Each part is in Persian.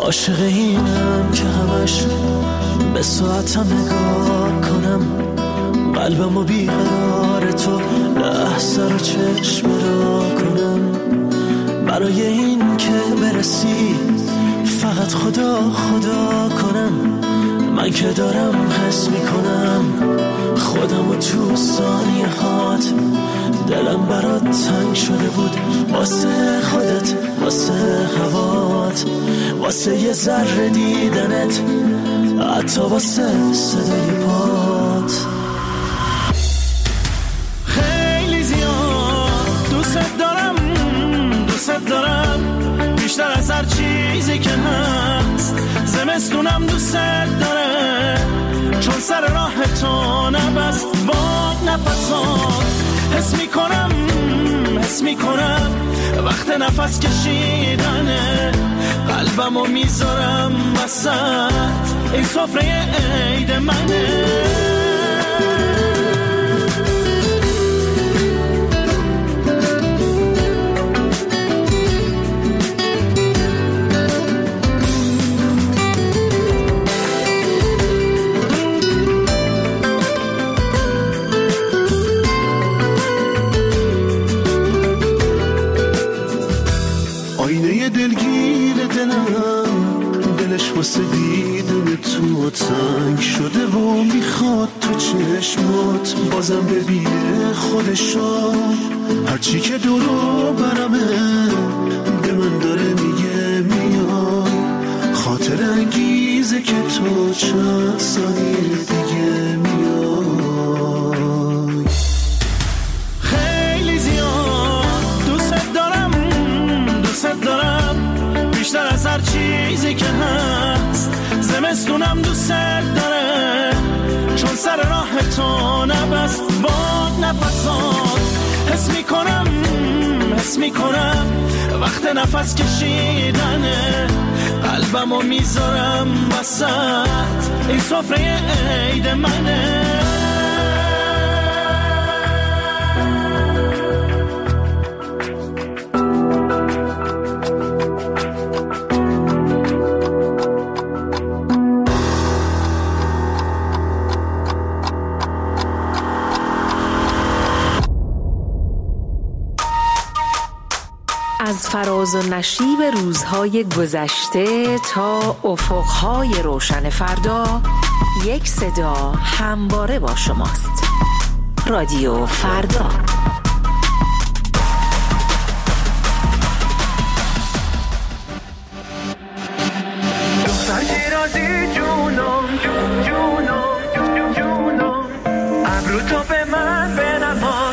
عاشق اینم که همش به ساعتم نگاه کنم، قلبمو بیقرار تو لحظه رو چشم را کنم. برای این که برسی فقط خدا خدا کنم، من که دارم حس میکنم خودمو تو ثانیه هات. دلم برات تنگ شده بود واسه خودت، واسه هوات، واسه یه ذره دیدنت، حتی واسه صدای پات. خیلی زیاد دوست دارم بیشتر از هر چیزی که هست. زمستونم دوست داره چون سر راه تو نبست باد نفسات. حس میکنم وقت نفس کشیدنه، قلبمو میذارم وسط این سفره عید منه. واسه دیدن تو تنگ شده و میخواد تو چشمات بازم ببینه خودشو. هرچی که دورو برمه به من داره میگه میای، خاطر انگیزه که تو چند ثانیه دیگه میای. خیلی زیاد دوست دارم بیشتر از هر چیزی که هست. زمستونم دوست داره چون سر راه تو نبست باد نفسات. حس میکنم وقت نفس کشیدنه، قلبمو میذارم وسط این سفره عید منه. از فراز و نشیب روزهای گذشته تا افقهای روشن فردا، یک صدا همواره با شماست. رادیو فردا. دختر شیرازی جونم ابرو تو به من بنما.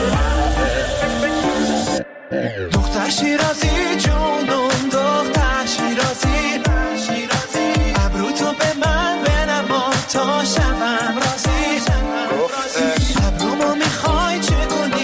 دختر شیرازی جونم، دختر شیرازی ابرو تو به من بنما تا شبم رازی. ابرومو میخوای چگونه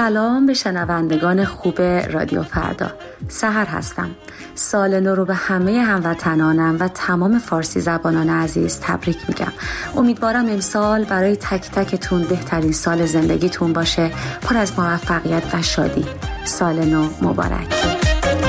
سلام به شنوندگان خوب رادیو فردا. سحر هستم. سال نو رو به همه هموطنانم و تمام فارسی زبانان عزیز تبریک میگم. امیدوارم امسال برای تک تکتون بهترین سال زندگیتون باشه، پر از موفقیت و شادی. سال نو مبارک.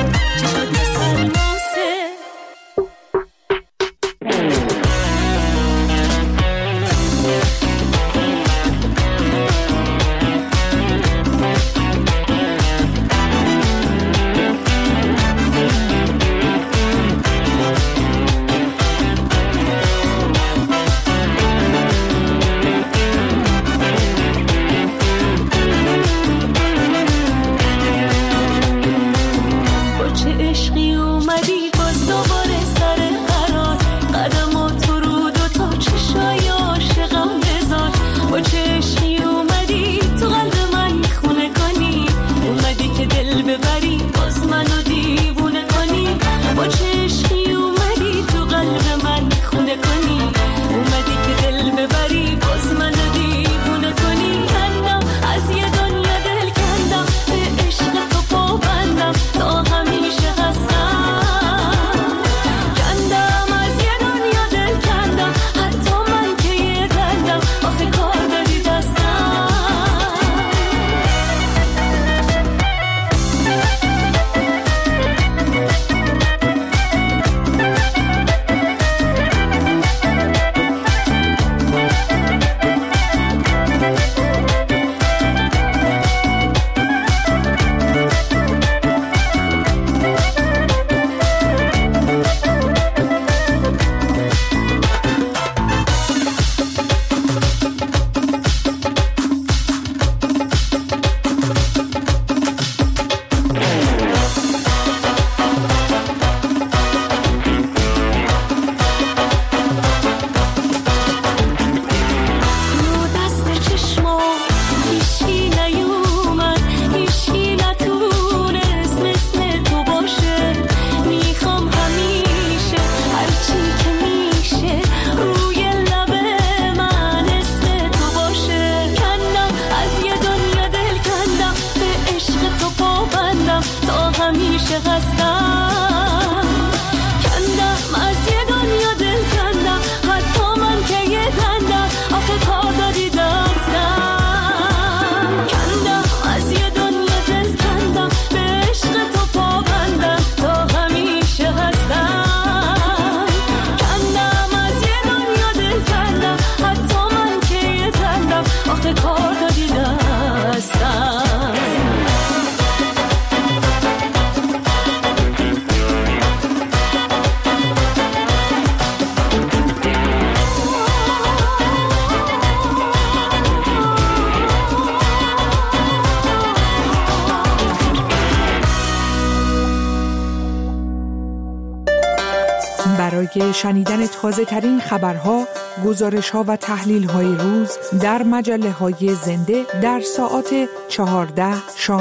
برای شنیدن تازه ترین خبرها، گزارش‌ها و تحلیل‌های روز در مجله‌های زنده در ساعات 14،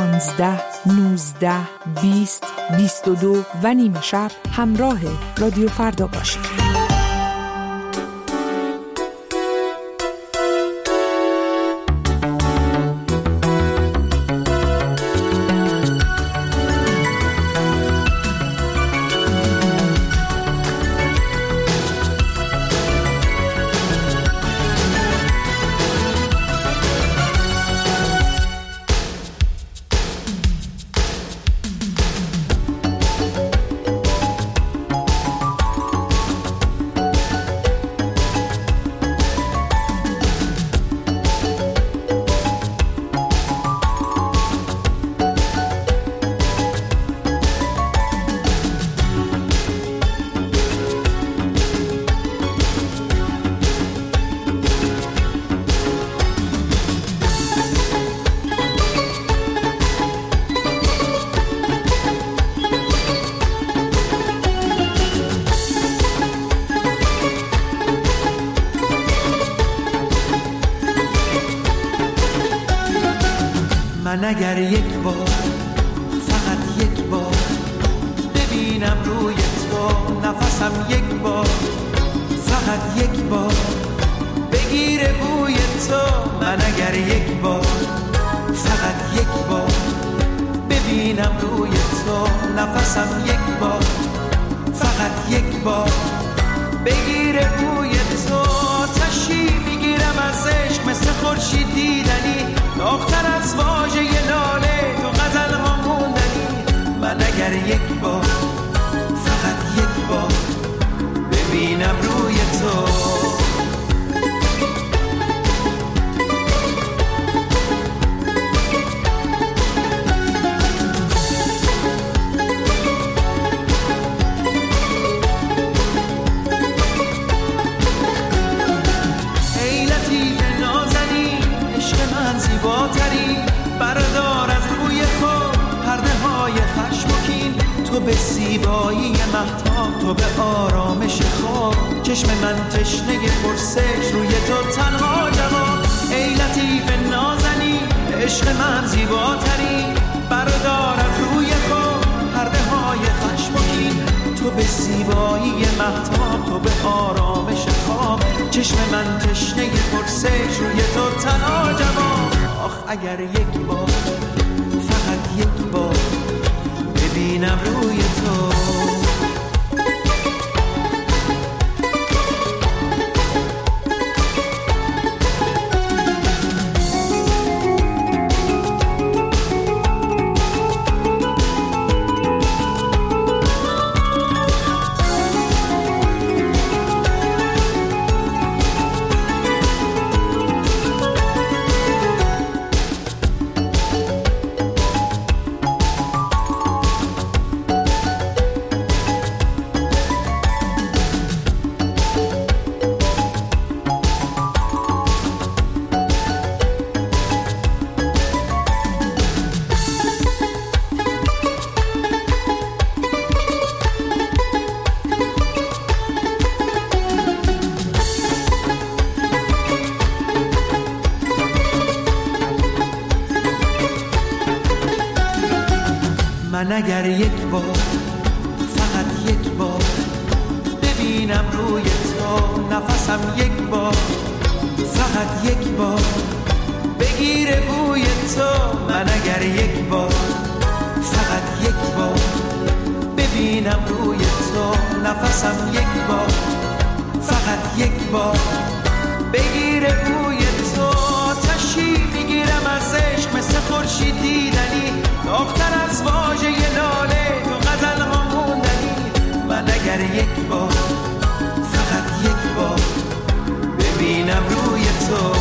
16، 19، 20، 22 و نیم شب همراه رادیو فردا باشید. من اگر یک بار، فقط یک بار ببینم روی تو نفسم، یک بار، فقط یک بار بگیره بوی تو. من اگر یک بار، فقط یک بار ببینم روی تو نفسم، یک بار فقط یک بار بگیره بوی تو، آتشی میگیرم از عشق مثل خورشید دیدنی، داغ‌تر از واژه لاله تو غزل ها موندنی. من اگر یک بار فقط یک بار ببینم روی تو، بردار از روی خود پرده های خشم و کین، تو به زیبایی مهتاب، تو به آرامش خواب، چشم من تشنه پرسش روی تو تنها جواب. ای لطیف نازنی عشق من زیباتری، بردار از روی خود پرده های خشم و کین، تو به زیبایی مهتاب، تو به آرامش خواب، چشم من تشنه پرسش روی تو تنها جواب. آخ اگر یک بار فقط یک بار ببینم روی تو، من اگر یک بار فقط یک بار ببینم روی تو نفسم، یک بار فقط یک بار بگیره بوی تو. من اگر یک بار فقط یک بار ببینم روی تو نفسم، یک بار فقط یک بار بگیره بوی تو، آتشی میگیرم از عشق مثل خورشید دیدنی، داغ‌تر از واژه لاله تو غزل ها موندنی. من اگر یک بار فقط یک بار ببینم روی تو،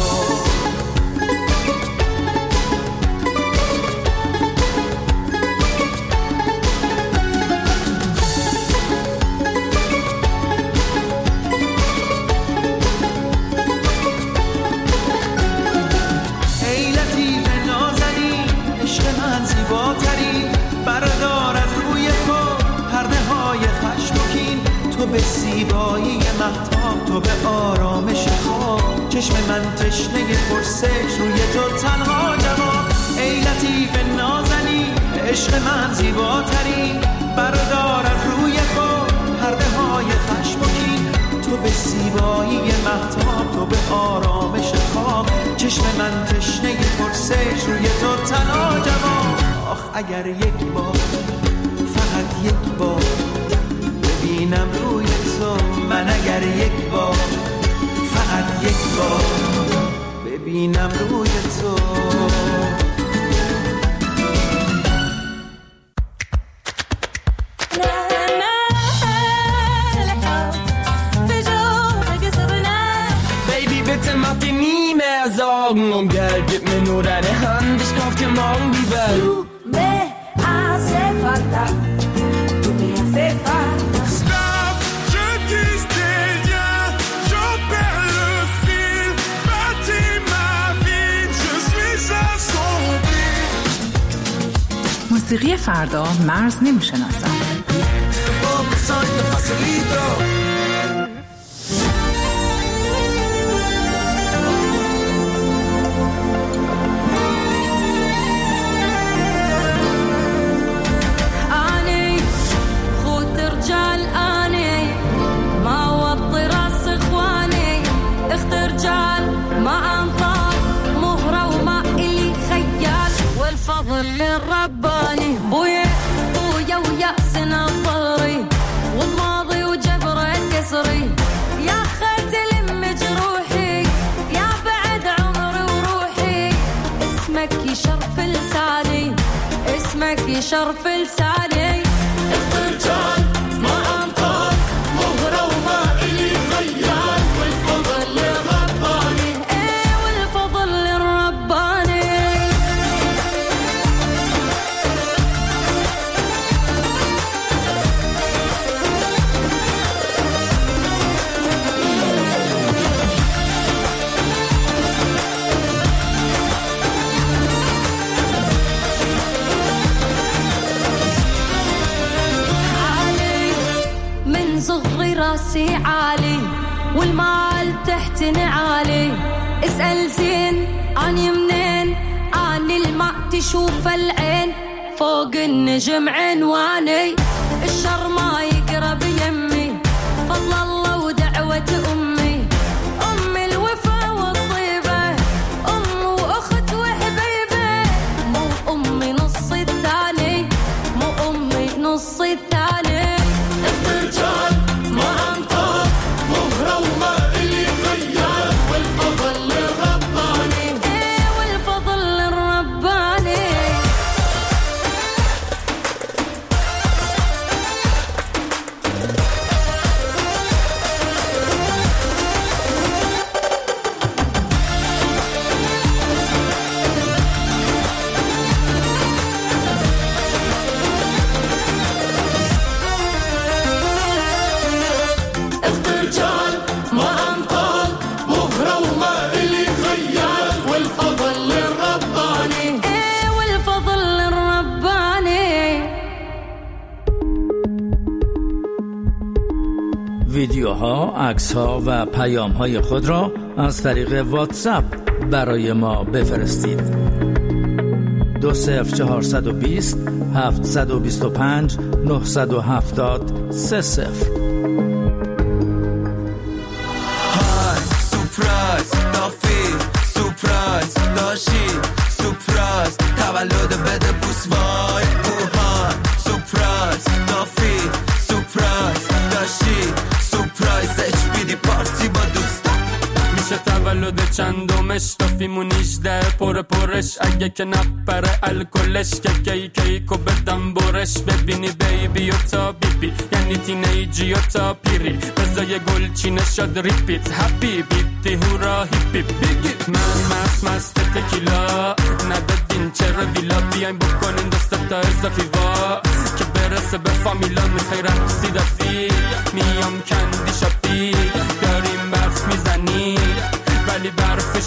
بردار از روی خود پرده های خشم و کین، تو به زیبایی مهتاب، تو به آرامش خواب، چشم من تشنه پرسش روی تو تنها جواب. ای لطیف نازنی عشق من زیباتری، بردار از روی خود پرده های خشم و کین، تو به زیبایی مهتاب، تو به آرامش خواب، چشم من تشنه پرسش روی تو تنها جواب. آخ اگر یک بار فقط یک بار ببینم روی تو، من اگر یک بار فقط یک بار ببینم روی تو. Mach dir nie mehr Sorgen um Geld, gib mir nur deine Hand, ich kauf dir morgen die Welt. Tu me hace falta, tu me hace falta. Stop, je disais rien, j'en perds le fil, bâtis ma vie, je suis assombri. موسیقی فردا مرز نمیشناسد. رجال ما أنطار مهرة وما إلي خيال الفضل الرباني بويا ويأسنا الظهري والماضي وجبره كسري يا خاتل مجروحي يا بعد عمري وروحي اسمك يشرف لساني اسمك يشرف لساني افترجان ما انطق مهرة وما إلي خيال والفضل الرباني والفضل الرباني صغري راسي عالي والمال تحت نعالي اسأل زين عني منين عني الماء تشوف العين فوق النجم عنواني الشر ما يقرب يمي فضل الله ودعوة أمي أمي الوفا والطيبة أم وأخت وحبيبة مو أمي نص الثاني مو أمي نص الثاني افترجان ما انطق مهرة وما إلي خيال والفضل الرباني والفضل الرباني ویدیوها، عکس‌ها و پیام‌های خود را از طریق واتساپ برای ما بفرستید. 20420 725 970 30. های سورپرایز دافی سورپرایز داشی سورپرایز تولد بده بوس وای اوهان سورپرایز دافی سورپرایز داشی سورپرایز اچ بی دی پارتی با دوستان میشه تولد چندمش دافیمون 18 پرش اگه که نپره الکلش که کیکو بدم برش ببینی بیبی و تا بیبی یعنی تینیجی و تا پیری بزای گل چینه شد ریپیت هپی بیتی هورا هیپی بگید من مست تکیلا ندادین چرا ویلا بیاین بکنین دسته تا اضافی وا که برسه به فامیلا میخوای رقصی دفی میام کندی شاپی داریم برف میزنی ولی برف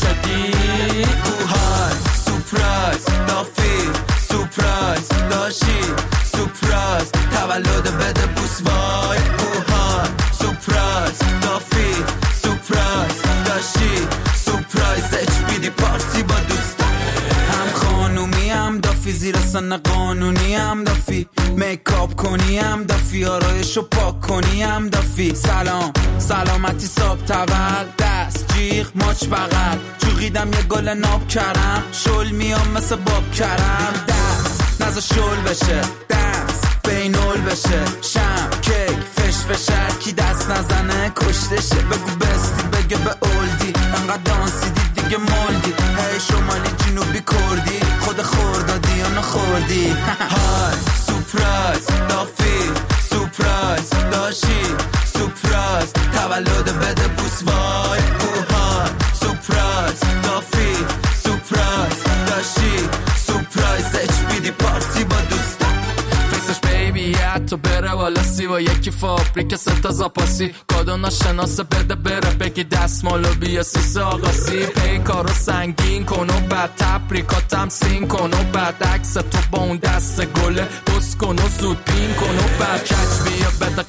شدی اوهای سورپرایز دافی سورپرایز داشی سورپرایز تولد بده بوس وای اوهای سورپرایز دافی سورپرایز داشی سورپرایز اچ بی دی پارتی با دوستان هم خانومی هم دافی زیر سن قانونی هم دافی میکاپ کنی هم دافی آرایشو پاک کنی هم دافی سلام سلامتی صاحب تول دست جیغ ماچ بغل چوقیدم یه گل ناب کرم شل میام مثل باب کرم دست نزا شل بشه دست بینول بشه شم کیک فش فشر کی دست نزنه کشتشه بگو بستی بگه به اولدی انقدر دانسی دیگه مالدی هی شمالی جنوبی کردی خود خوردادی یا نخوردی های سورپرایز دافی سورپرایز داشی سورپرایز تولد بده بوس وای اوهای سورپرایز دافی سورپرایز داشی سورپرایز اچ بی دی پارتی با دوستان فیسش بیبی تو بره والا سی و یکی فابریک ستا زاپاسی کادو ناشناسه بده بره بگی دستمالو بیا سیسه آقاسی پیکارو سنگین کن و بعد تبریکاتم سین کن و بعد عکس تو با اون دست گله بس کن و زود پین کن و بعد کچ بیا بده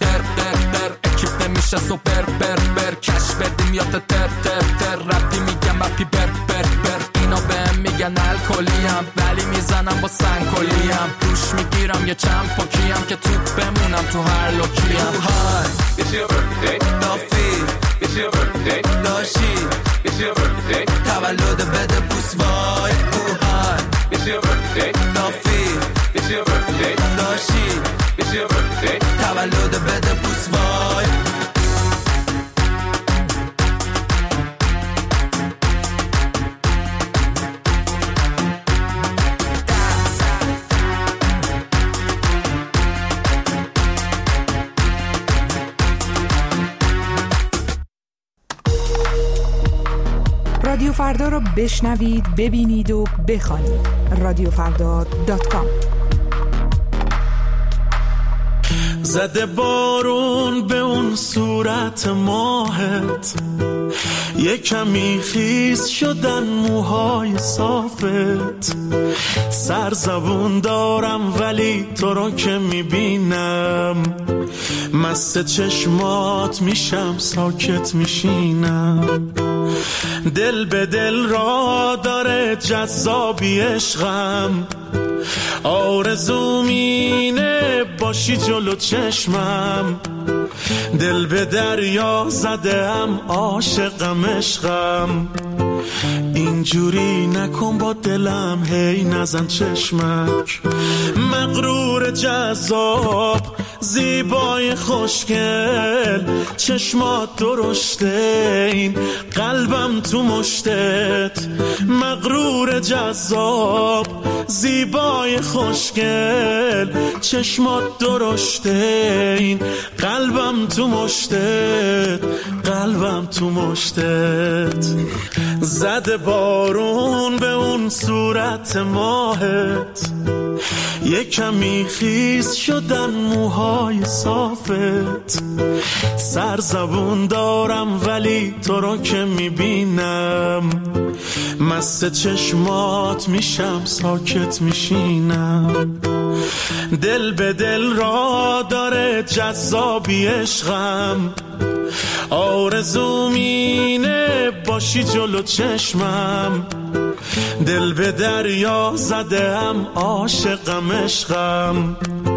قر اکیپ نمیشه سوپر بر کش بدیم یا تر رپی میگم اپی بر اینا بهم میگن الکلیم ولی میزنم با سنگکلیم روش میگیرم یه چند پاکیم که توپ بمونم تو هر لوکیم های It's your birthday دافی It's your birthday داشی It's your birthday تولد بده بوس وای اوهای It's It's your birthday. نافی It's your birthday. داشی It's your birthday. تولد بده بوس وای. رادیو فردا رو بشنوید، ببینید و بخوانید. رادیوفردا.com. زده بارون به اون صورت ماهت، یه کمی خیس شدن موهای صافت. سرزبون دارم ولی تو رو که میبینم، مست چشمات میشم ساکت میشینم. دل به دل را داره جذابی عشقم، آرزوم اینه باشی جلو چشمم. دل به دریا زدم عاشقم عشقم، اینجوری نکن با دلم هی نزن چشمک. مغرور جذاب زیبای خوشگل، چشمات درشته این قلبم تو مشتت. مغرور جذاب زیبای خوشگل، چشمات درشته این قلبم تو مشتت. قلبم تو مشتت. زده بارون به اون صورت ماهت، یه کمی خیس شدن موهای صافت. سرزبون دارم ولی تو رو که میبینم، مست چشمات میشم ساکت میشینم. دل به دل را داره جذابی عشقم، آرزوم اینه باشی جلو چشمم. دل به دریا زدم عاشقم عشقم،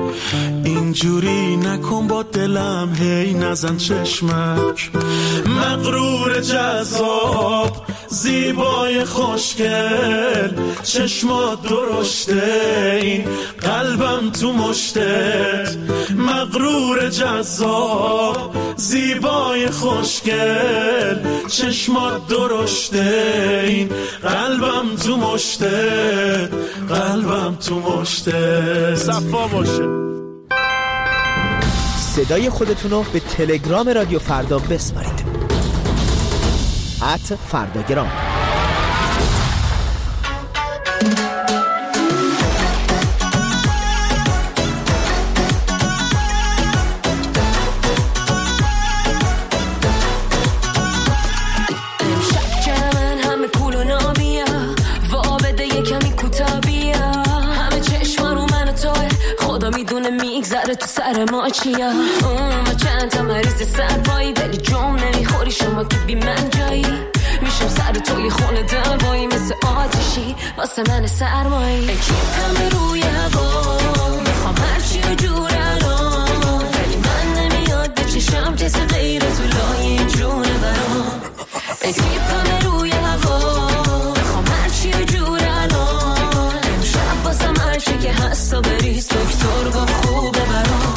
اینجوری نکن با دلم هی نزن چشمک. مغرور جذاب زیبای خوشگل، چشمات درشته این قلبم تو مشتت. مغرور جذاب زیبای خوشگل، چشمات درشته این قلبم تو مشتت. قلبم تو مشتت. صفا باشه. صدای خودتونو به تلگرام رادیو فردا بسپارید. @فرداگرام. تو سر ما چیا ما چند تا مریض سربایی، ولی جام نمیخوری شما که بی من جایی. میشم سر توی خونه دلوایی، مثل آتشی واسه من سرمایی. اکیپم روی هوا میخوام هرچی و جور الان، ولی من نمیاد به چشم کسی غیر تو لای جونه برام. اکیپم روی هوا میخوام هرچی و جور الان، امشب واسم هرچی که هست و بریز دکتر با خوبه برام.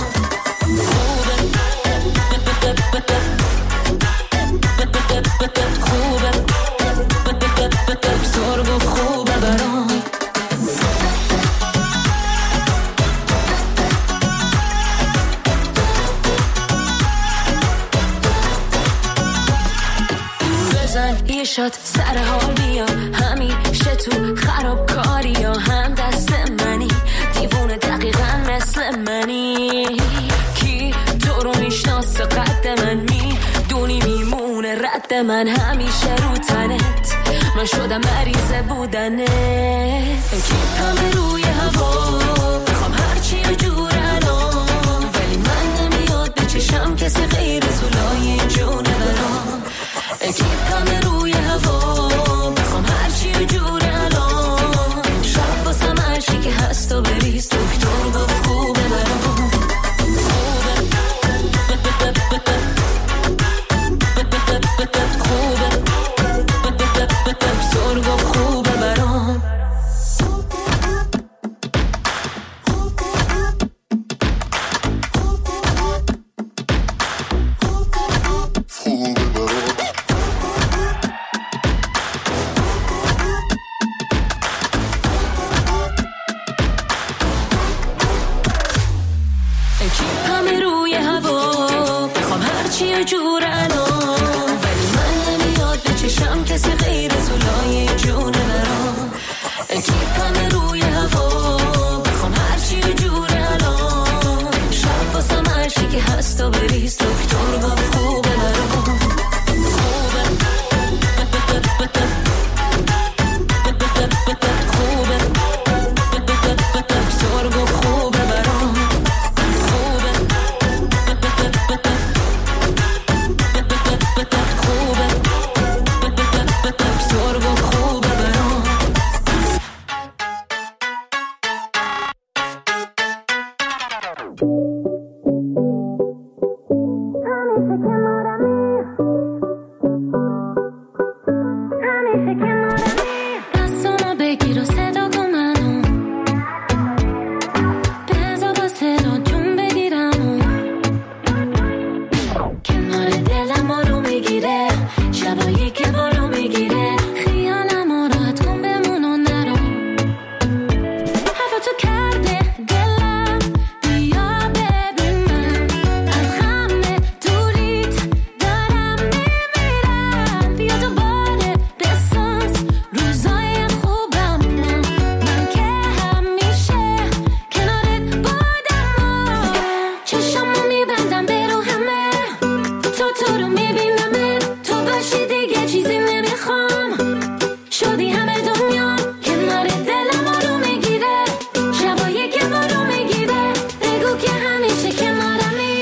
یه شات سر حال بیا، همیشه تو خرابکاری یا هم دست منی، دیوونه دقیقا مثل منی. کی تو رو میشناسه قد من، میدونی میمونه رد من همیشه رو تنت. من شدم مریض بودنت. اکیپم روی هوا میخوام هرچی و جور الان، ولی من نمیاد به چشم کسی غیر تو لای جونه برام. اکیپم روی هوا میخوام هرچی و جور الان، شب واسم هرچی که هست و بریز دکتر با خوبه برام. خوبه دکتر با خوبه برام. دستامو بگیر و صدا کن منو بذار با صدا جون بگیرم کنار دلم رو میگیره شبایی که بارو میگیره خیالم راحت کن بمون و نرو حرفتو کرده دلم بیا ببین من از غم دوریت دارم میمیرم بیا دوباره بساز روزای خوبم من که همیشه کنارت بودم چشمو میبندم به رو همه تو رو میبینم تو باشی دیگه چیزی نمیخوام شدی همه دنیا کنار دلم رو میگیره شبایی که بارو میگیره بگو که همیشه کنارمی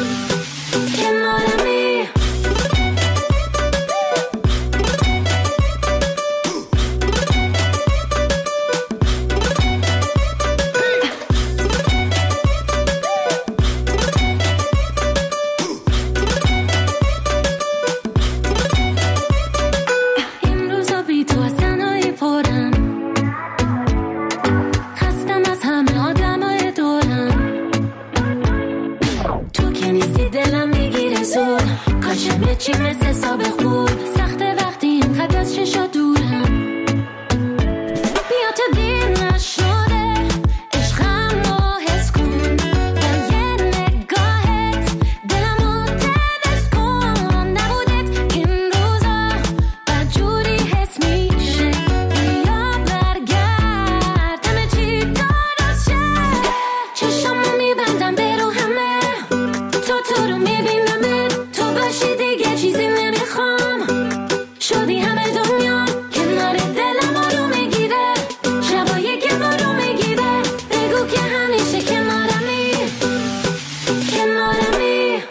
کنارمی این روزا بی تو از تنهایی پرم خستم از همه آدمای دورم تو که نیستی دلم میگیره زور کاشم یه چی مثل سابق بود سخته وقتی اینقدر از چشا دورم بیا تو دیر نشده عشقم رو حس کن با یه نگاهت دلم رو تلس کن نبودت این روزا بدجوری حس میشه بیا برگرد همه چی درست شه چشمو میبندم به رو همه تو رو میبینم تو باشی دیگه چیزی نمیخوام شدی همه دنیا کنار دلم رو میگیره شبایی که بارو میگیره بگو که همیشه کنارمی کنارمی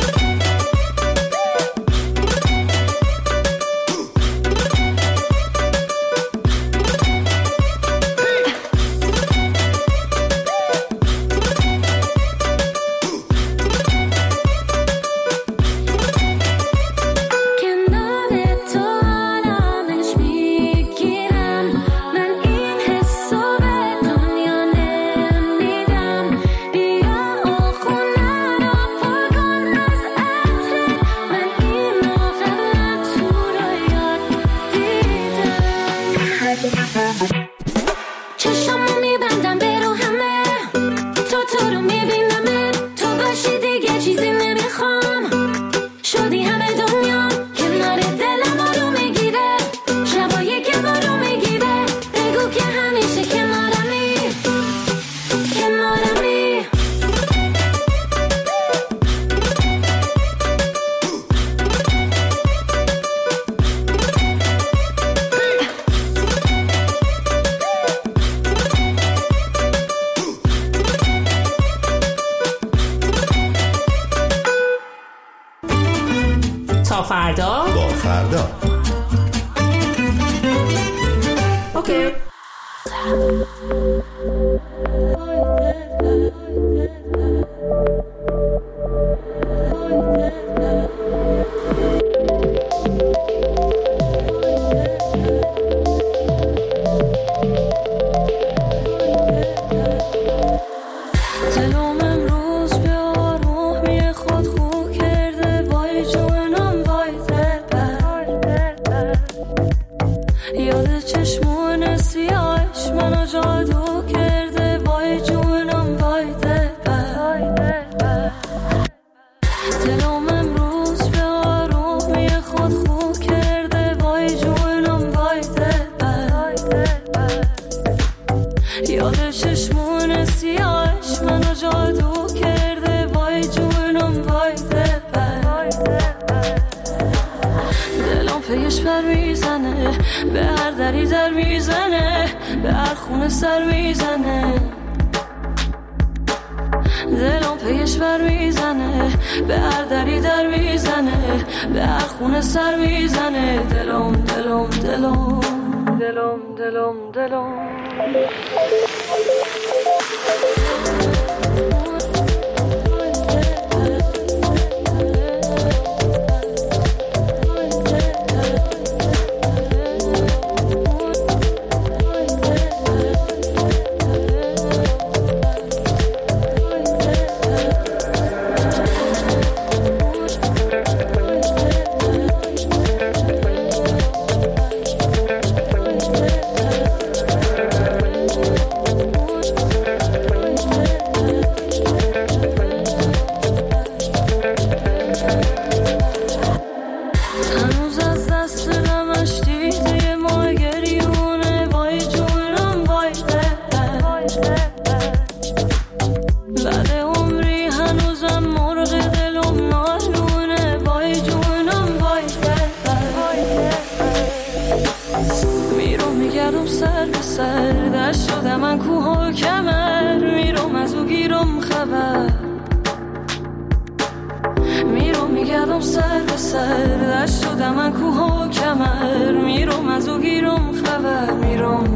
کنار تو آرامش میگیرم من این حسو به دنیا نمیدم بیا خونه رو پر کن از عطرت من این موقع تو رو یاد دیدم چشمو میبندم به رو همه تو رو میبینم تو باشی دیگه چیزی نمیخوام شدی همه دنیا کنار دلم رو میگیره شبایی که بارو میگیره بگو که همیشه کنارمی کنارمی تا فردا با فردا اوکی دلم امروز به آرومی خود خو کرده وای جونم وای دلبر یاد چشمون سیاهش منو جادو کرده وای جونم وای دلبر دلم امروز به آرومی خود خو کرده وای جونم وای دلبر یاد چشمون سیاهش منو جادو کرده وای جونم وای دلبر دلم پیش بر میزنه به هر دری در میزنه به هر خونه سر میزنه دلم پیش بر میزنه به هر دری در میزنه به هر خونه سر میزنه دلم دلم دلم دلم دلم دلم سر شدم من کوه و کمر میرم از او گیرم خبر میرم میگردم سر به سر شدم من کوه و کمر میرم از او گیرم خبر میرم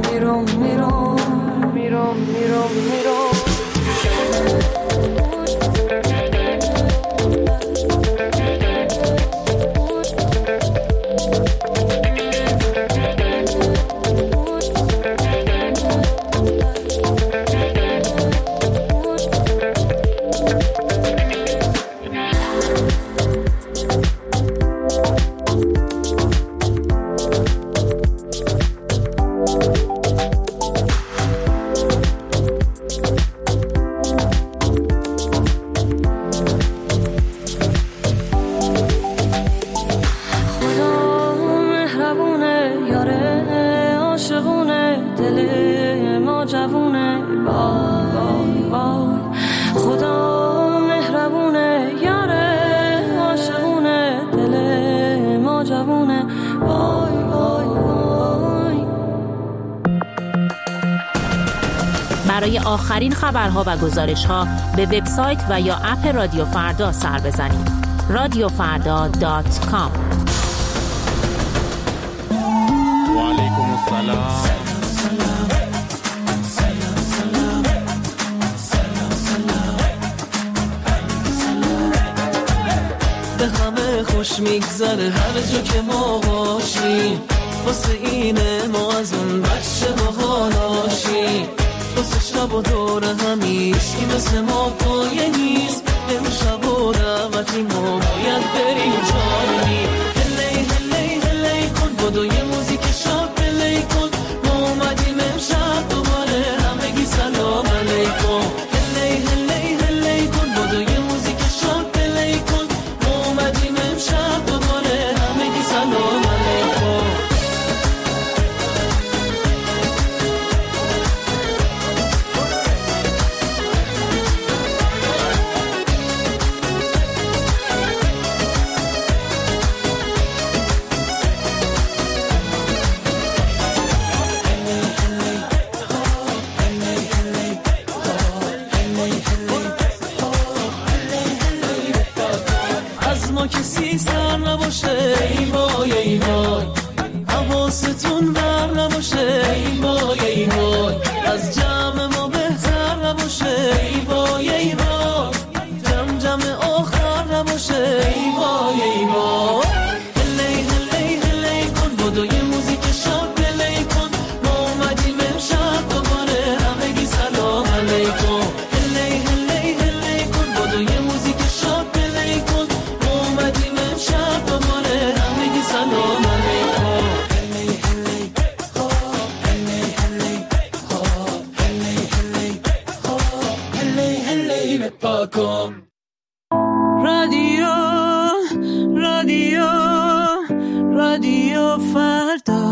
برای آخرین خبرها و گزارش‌ها به وبسایت و یا اپ رادیو فردا سر بزنید. radiofarda.com. و علیکم السلام. به همه خوش میگذره هر جا که ما باشیم، واسه اینه ما از اون بچه باهاشیم، واسه شب و دور همیش که مثل ما پایه نیست، امشب و دعوتی ما باید بریم جایی. هلی هلی هلی کن بدو یه موزیک شاد پلی کن، ما اومدیم امشب دوباره همگی سلام علیکم. هلی هلی هلی کن بدو یه موزیک شاد پلی کن، ما اومدیم امشب دوباره همگی سلام علیکم. کسی سر نباشه ای وای ای وای، حواستون بر نباشه ای وای ای وای، از جمع ما بهتر نباشه ای وای ای وای، جمع آخر نباشه ای وای ای وای. هلی هلی هلی کن بدو یه موزیک شاد پلی کن، ما اومدیم امشب دوباره همگی سلام علیکم. هلی هلی هلی کن بدو یه موزیک شاد پلی کن، اومدیم امشب دوباره همگی سلام علیکم. هلی هلی هلی هلی بپاکم. رادیو رادیو رادیو فردا.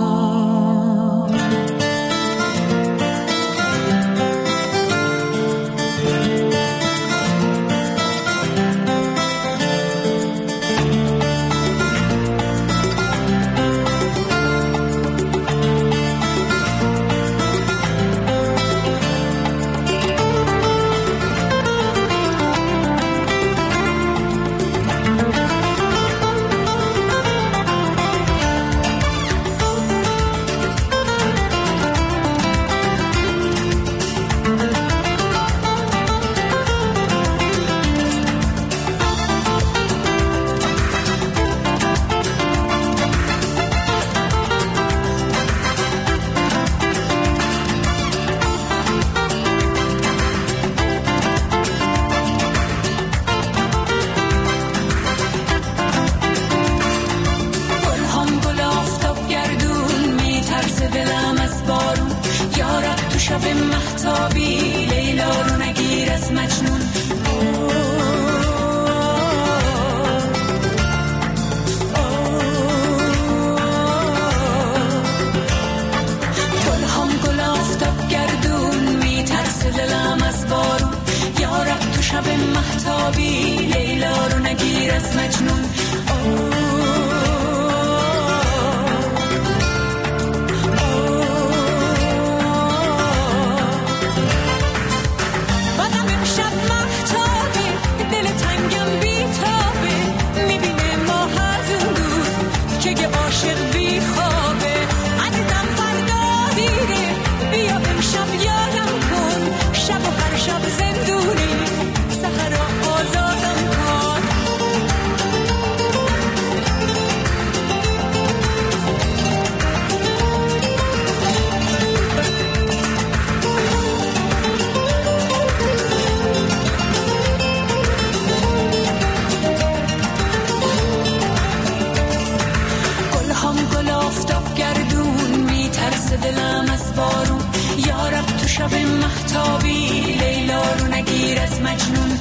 شب مهتابی لیلا رو نگیر از مجنون.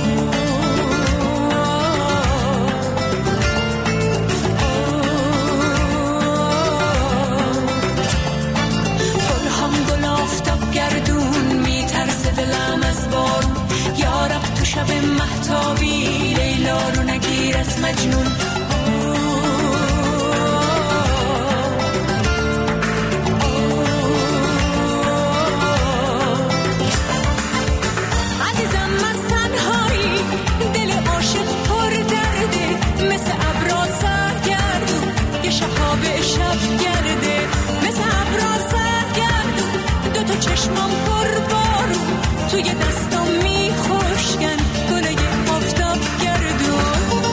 گردون میترسه دلم از بارون، یارب تو شب مهتابی لیلا رو نگیر از مجنون. عزیزم از تنهایی دل عاشق پر درده، مثل ابرا سرگردون یه شهاب شب گرده، مثل ابرا سرگردون دو تا چشمام پر بارون، توی دستام میخوشگن گله آفتاب گردون.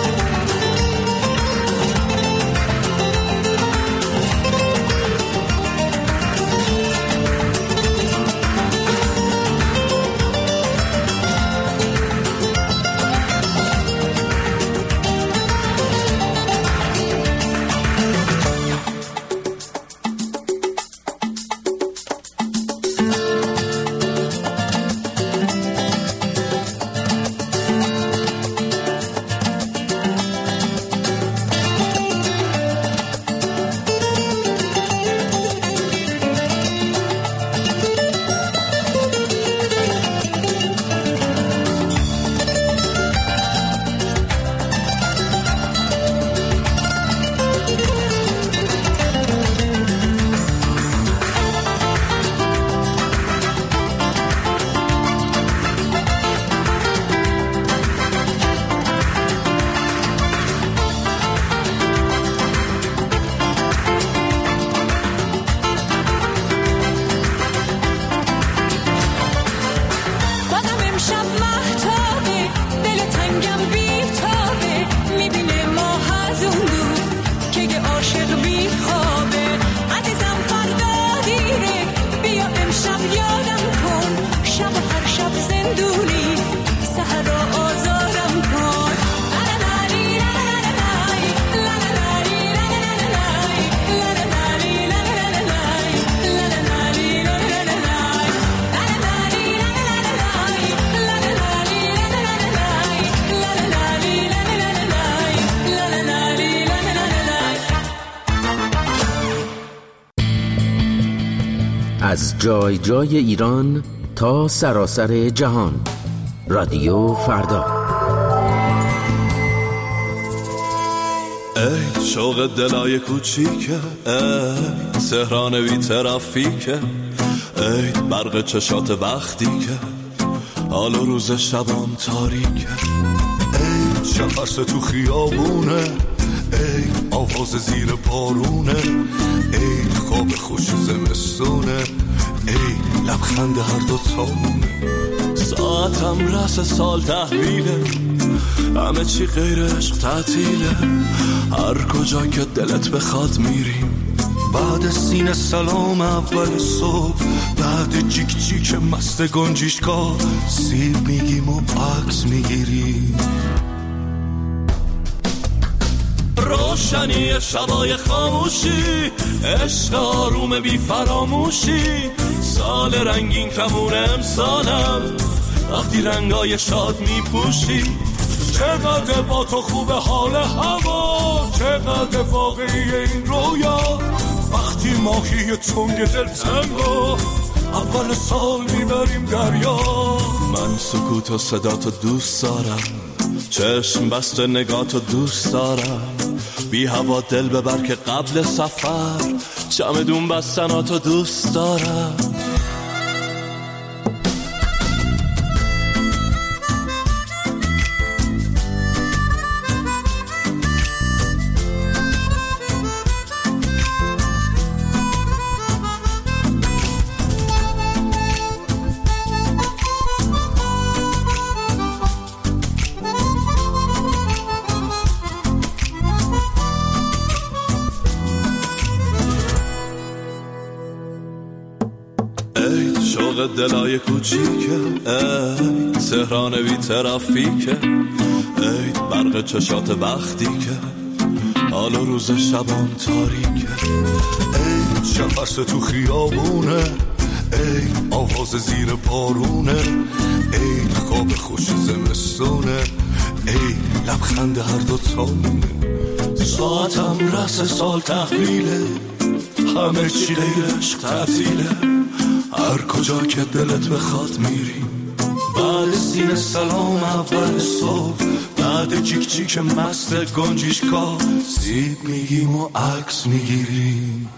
از جای جای ایران تا سراسر جهان، رادیو فردا. ای شوق دلای کوچیکه، ای تهران بی ترافیکه، ای برق چشات وقتی که حال و روز شبام تاریکه، ای شفرس تو خیابونه، ای آواز زیر بارونه، ای خواب خوش زمستونه، ای لبخند هر دو تامونه. ساعتم رس سال تحویله، همه چی غیر عشق تعطیله، هر کجا که دلت بخواد میریم. بعد سینه سلام اول صبح، بعد جیک جیک مست گنجیشکا سیب میگیم و عکس میگیریم. روشنی شبای خاموشی، عشق آروم بی فراموشی، سال رنگین کمون امسالم وقتی رنگای شاد میپوشی. چقدر با تو خوبه حال هوا، چقدر واقعی این رویا، وقتی ماهی تنگ دلتنگو اول سال میبریم دریا. من سکوت و صداتو دوست دارم، چشم بسته نگاتو دوست دارم، بی هوا دل ببر که قبل سفر چمدون بستناتو دوست دارم. دلای کوچیکه، ای تهران بی ترافیکه، ای برق چشات وقتی که حال و روز شبام تاریکه، ای شفرس تو خیابونه، ای آواز زیر بارونه، ای خواب خوش زمستونه، ای لبخند هر دو تامونه. ساعتم رس سال تحویله، همه چی غیر عشق تعطیله، هر کجا که دلت بخواد میریم. بعد سینه سلام اول صبح، بعد جیک جیک مست گنجیشکا، سیب میگیم و عکس میگیریم.